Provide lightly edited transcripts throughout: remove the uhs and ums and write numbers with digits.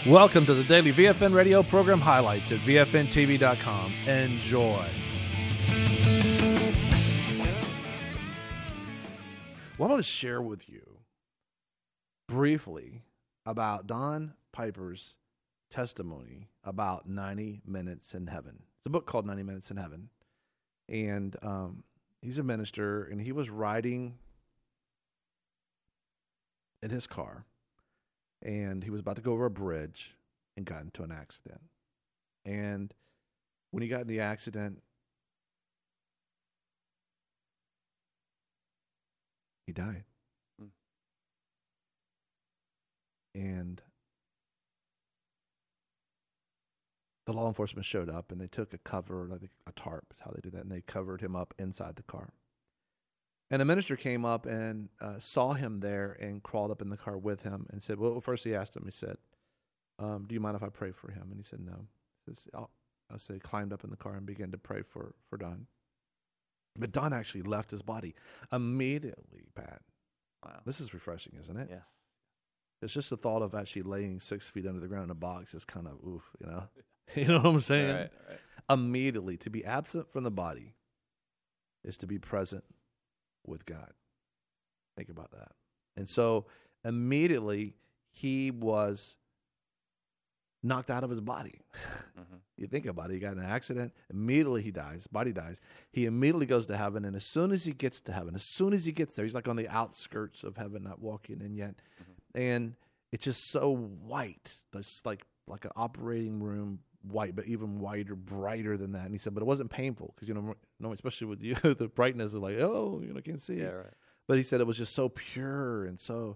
Welcome to the daily VFN radio program highlights at VFNTV.com. Enjoy. Well, I want to share with you briefly about Don Piper's testimony about 90 Minutes in Heaven. It's a book called 90 Minutes in Heaven. And he's a minister, and he was riding in his car. And he was about to go over a bridge and got into an accident. And when he got in the accident, he died. And the law enforcement showed up, and they took a cover, like a tarp is how they do that, and they covered him up inside the car. And a minister came up and saw him there and crawled up in the car with him and said, well, first he asked him, he said, do you mind if I pray for him? And he said, no. He climbed up in the car and began to pray for Don. But Don actually left his body immediately, Pat. Wow. This is refreshing, isn't it? Yes. It's just the thought of actually laying 6 feet under the ground in a box is kind of, oof, you know? You know what I'm saying? Right. Immediately, to be absent from the body is to be present with God. Think about that. And so immediately he was knocked out of his body. Mm-hmm. You think about it, he got in an accident, immediately he dies, body dies. He immediately goes to heaven, and as soon as he gets to heaven, as soon as he gets there, he's like on the outskirts of heaven, not walking in yet. Mm-hmm. And it's just so white. It's like an operating room white, but even whiter, brighter than that. And he said, but it wasn't painful because, especially with you, the brightness is like, can't see it. Right. But he said it was just so pure and so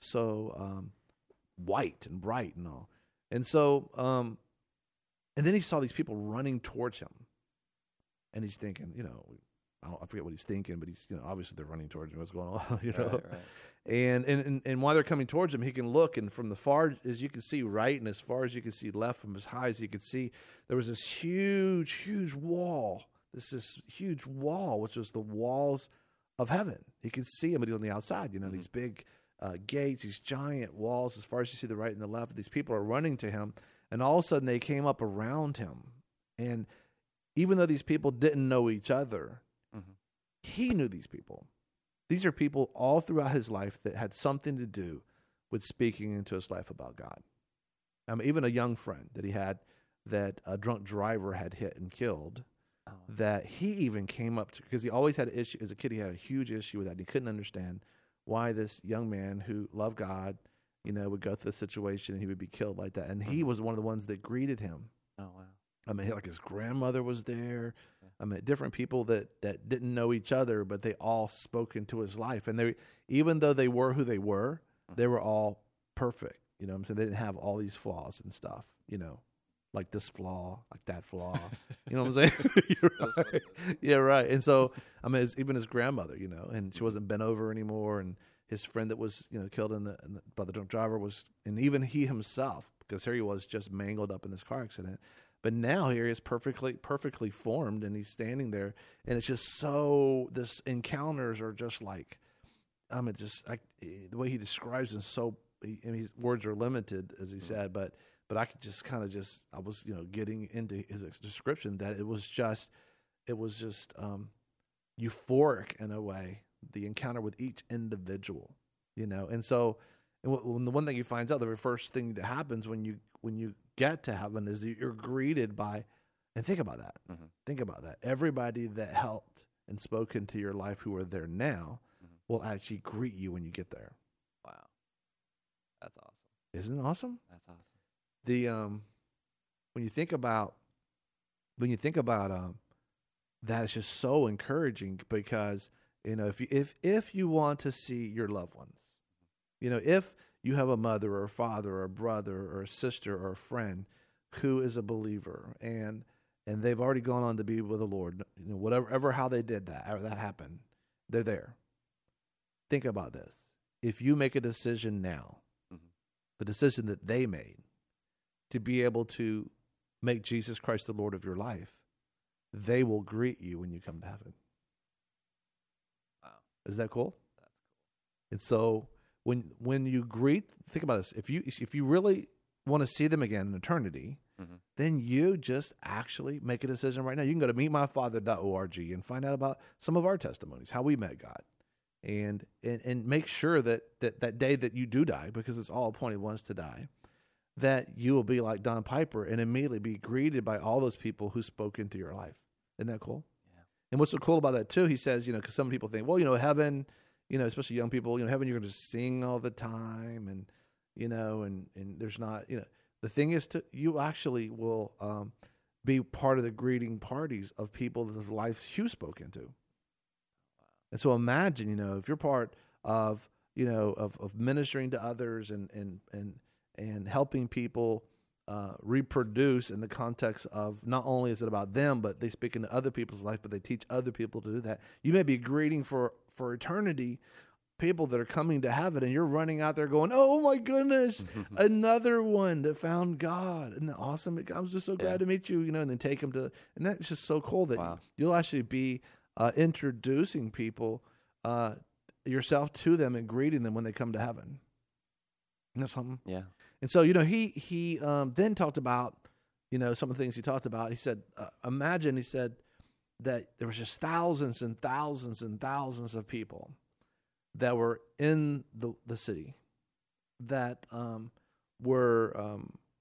white and bright and all. And so, and then he saw these people running towards him, and he's thinking, I forget what he's thinking, but he's, obviously they're running towards him. What's going on, Right. And while they're coming towards him, he can look, and from the far as you can see right, and as far as you can see left, from as high as you could see, there was this huge wall. This huge wall, which was the walls of heaven. He could see them, but on the outside, mm-hmm. These big gates, these giant walls, as far as you see the right and the left. These people are running to him, and all of a sudden they came up around him. And even though these people didn't know each other, mm-hmm. he knew these people. These are people all throughout his life that had something to do with speaking into his life about God. Even a young friend that he had that a drunk driver had hit and killed, that he even came up to, because he always had an issue. As a kid, he had a huge issue with that. He couldn't understand why this young man who loved God, would go through a situation and he would be killed like that. And he was one of the ones that greeted him. Oh, wow. Like his grandmother was there. Different people that didn't know each other, but they all spoke into his life. And even though they were who they were all perfect. They didn't have all these flaws and stuff, like this flaw, like that flaw. You know what I'm saying? You're right. Yeah, right. And so, even his grandmother, and she wasn't bent over anymore. And his friend that was, killed by the drunk driver and even he himself, because here he was just mangled up in this car accident. But now here he is perfectly formed, and he's standing there, and it's just so. This encounters are just like, the way he describes it is so. His words are limited, as he said, but I could just I was getting into his description that it was just euphoric in a way. The encounter with each individual, and so. And the one thing he finds out, the very first thing that happens when you get to heaven is that you're greeted by, and think about that. Mm-hmm. Think about that. Everybody that helped and spoke into your life who are there now mm-hmm. will actually greet you when you get there. Wow, that's awesome. Isn't it awesome? That's awesome. The when you think about that, it's just so encouraging because if you want to see your loved ones. If you have a mother or a father or a brother or a sister or a friend who is a believer and they've already gone on to be with the Lord, whatever how they did that, how that happened, they're there. Think about this. If you make a decision now, mm-hmm. the decision that they made to be able to make Jesus Christ the Lord of your life, they will greet you when you come to heaven. Wow. Is that cool? That's cool. And so when you greet, think about this. If you really want to see them again in eternity, then you just actually make a decision right now. You can go to meetmyfather.org and find out about some of our testimonies, how we met God. And make sure that day that you do die, because it's all appointed ones to die, that you will be like Don Piper and immediately be greeted by all those people who spoke into your life. Isn't that cool? Yeah. And what's so cool about that too, he says, because some people think, well, heaven, especially young people, heaven, you're going to sing all the time, and and there's not, the thing is, you actually will be part of the greeting parties of people whose lives you spoke into. And so imagine, if you're part of, of ministering to others and helping people reproduce in the context of not only is it about them, but they speak into other people's life, but they teach other people to do that. You may be greeting for eternity people that are coming to heaven, and you're running out there going, oh my goodness, another one that found God. Isn't that awesome? I was just so glad to meet you, and then take them to, and that's just so cool that you'll actually be introducing people, yourself to them and greeting them when they come to heaven. Isn't that something? Yeah. And so, he then talked about, some of the things he talked about. He said, imagine, he said, that there was just thousands and thousands and thousands of people that were in the city that were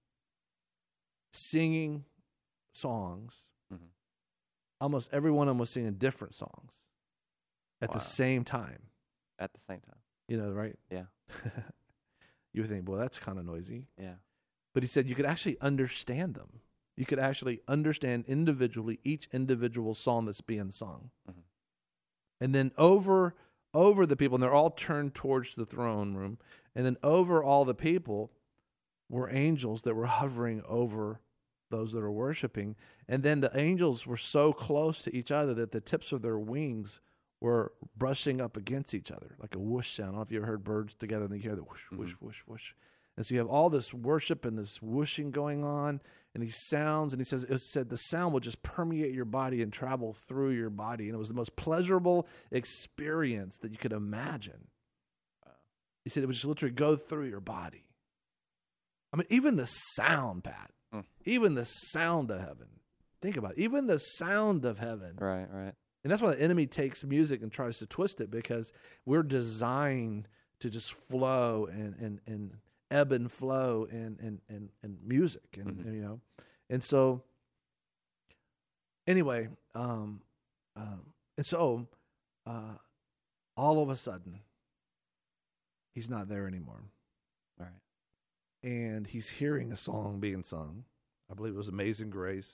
singing songs. Mm-hmm. Almost every one of them was singing different songs at the same time. At the same time. Right? Yeah. You would think, well, that's kind of noisy. Yeah. But he said you could actually understand them. You could actually understand individually each individual song that's being sung. Mm-hmm. And then over the people, and they're all turned towards the throne room, and then over all the people were angels that were hovering over those that are worshiping. And then the angels were so close to each other that the tips of their wings were brushing up against each other, like a whoosh sound. I don't know if you ever heard birds together and you hear the whoosh, whoosh, whoosh, whoosh. And so you have all this worship and this whooshing going on, and these sounds, and it said the sound will just permeate your body and travel through your body. And it was the most pleasurable experience that you could imagine. He said it would just literally go through your body. I mean, even the sound, Pat, even the sound of heaven. Think about it. Even the sound of heaven. Right. And that's why the enemy takes music and tries to twist it, because we're designed to just flow and ebb and flow and music and and so anyway, and so all of a sudden he's not there anymore. Right. And he's hearing a song being sung. I believe it was Amazing Grace,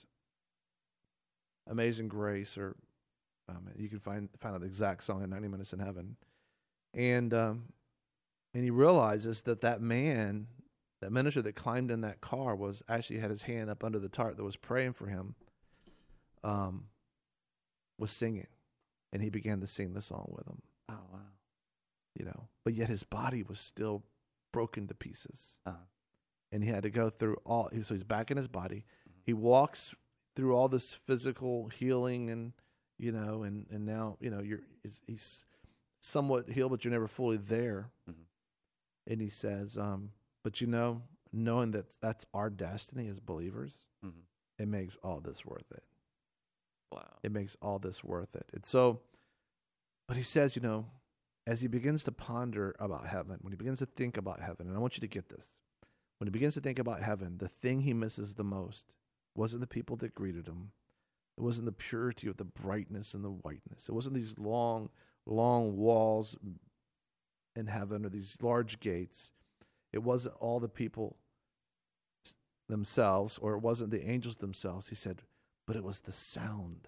or you can find out the exact song in 90 Minutes in Heaven. And he realizes that man, that minister that climbed in that car, was actually had his hand up under the tarp that was praying for him, was singing. And he began to sing the song with him. Oh, wow. But yet his body was still broken to pieces. Uh-huh. And he had to go through so he's back in his body. Mm-hmm. He walks through all this physical healing and now, he's somewhat healed, but you're never fully there. Mm-hmm. And he says, but knowing that that's our destiny as believers, it makes all this worth it. Wow. It makes all this worth it. And so, but he says, as he begins to ponder about heaven, when he begins to think about heaven, and I want you to get this, when he begins to think about heaven, the thing he misses the most wasn't the people that greeted him. It wasn't the purity of the brightness and the whiteness. It wasn't these long, long walls in heaven or these large gates. It wasn't all the people themselves, or it wasn't the angels themselves. He said, but it was the sound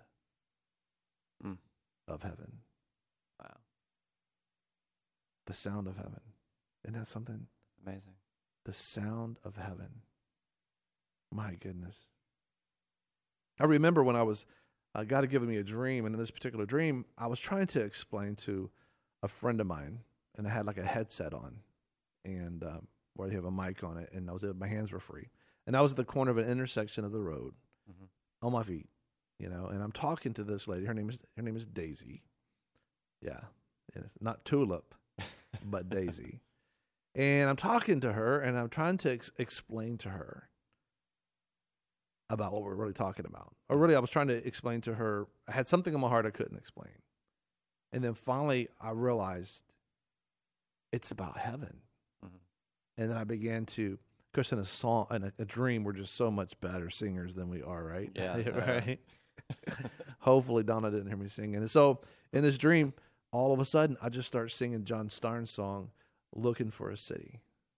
of heaven. Wow. The sound of heaven. Isn't that something? Amazing. The sound of heaven. My goodness. I remember when I was, God had given me a dream, and in this particular dream, I was trying to explain to a friend of mine, and I had like a headset on, and where you have a mic on it, and my hands were free. And I was at the corner of an intersection of the road, on my feet, and I'm talking to this lady. Her name is Daisy. Yeah. It's not Tulip, but Daisy. And I'm talking to her, and I'm trying to explain to her about what we're really talking about. Or really, I was trying to explain to her. I had something in my heart I couldn't explain. And then finally, I realized it's about heaven. Mhm. And then I began to, of course, in a song, in a dream, we're just so much better singers than we are, right? Yeah. Right? Hopefully, Donna didn't hear me singing. And so in this dream, all of a sudden, I just start singing John Starnes' song, Looking for a City.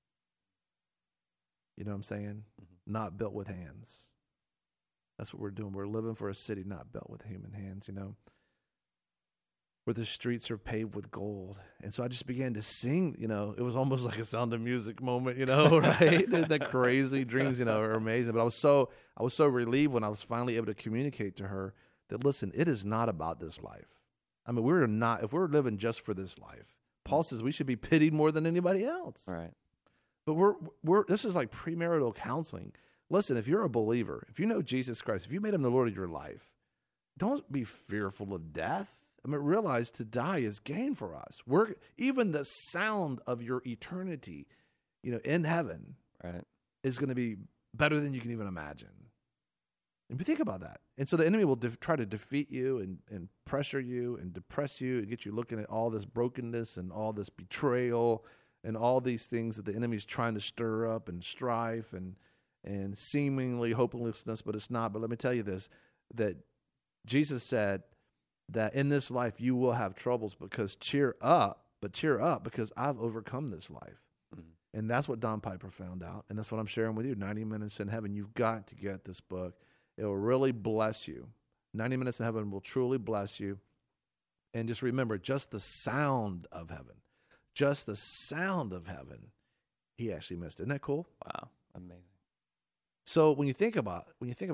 You know what I'm saying? Mhm. Not built with hands. That's what we're doing. We're living for a city not built with human hands, you know, where the streets are paved with gold. And so I just began to sing, you know. It was almost like a Sound of Music moment, you know, right? The crazy dreams, you know, are amazing. But I was so relieved when I was finally able to communicate to her that, listen, it is not about this life. I mean, if we're living just for this life, Paul says we should be pitied more than anybody else. Right. But this is like premarital counseling. Listen, if you're a believer, if you know Jesus Christ, if you made him the Lord of your life, don't be fearful of death. I mean, realize to die is gain for us. Even the sound of your eternity, you know, in heaven, Right. is going to be better than you can even imagine. And you think about that. And so the enemy will try to defeat you and pressure you and depress you and get you looking at all this brokenness and all this betrayal and all these things that the enemy is trying to stir up and strife and seemingly hopelessness, but it's not. But let me tell you this, that Jesus said that in this life you will have troubles, because cheer up because I've overcome this life. Mm-hmm. And that's what Don Piper found out. And that's what I'm sharing with you. 90 Minutes in Heaven. You've got to get this book. It will really bless you. 90 Minutes in Heaven will truly bless you. And just remember, just the sound of heaven, he actually missed it. Isn't that cool? Wow. Amazing. So when you think about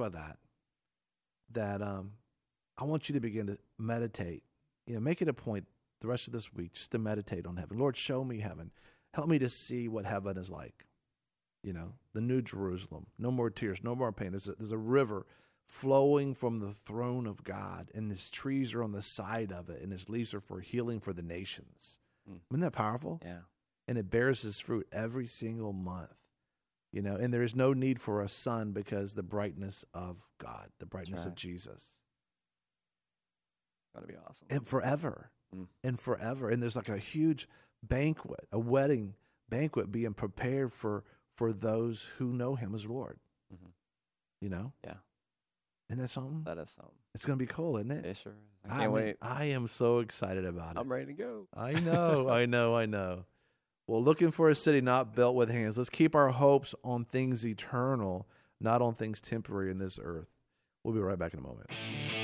that I want you to begin to meditate. You know, make it a point the rest of this week just to meditate on heaven. Lord, show me heaven. Help me to see what heaven is like. You know, the New Jerusalem. No more tears, no more pain. There's a river flowing from the throne of God, and his trees are on the side of it, and his leaves are for healing for the nations. Isn't that powerful? Yeah. And it bears his fruit every single month. You know, and there is no need for a sun because the brightness of God, the brightness of Jesus. That'd be awesome. And forever. And forever. And there's like a huge banquet, a wedding banquet being prepared for those who know him as Lord. Mm-hmm. You know? Yeah. Isn't that something? That is something. It's going to be cool, isn't it? It sure is. I can't wait. I am so excited about it. I'm ready to go. I know, I know. Well, looking for a city not built with hands. Let's keep our hopes on things eternal, not on things temporary in this earth. We'll be right back in a moment.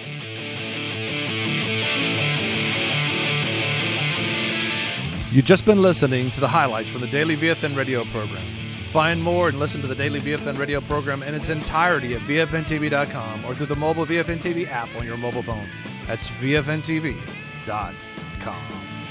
You've just been listening to the highlights from the Daily VFN radio program. Find more and listen to the Daily VFN radio program in its entirety at VFNTV.com or through the mobile VFN TV app on your mobile phone. That's VFNTV.com.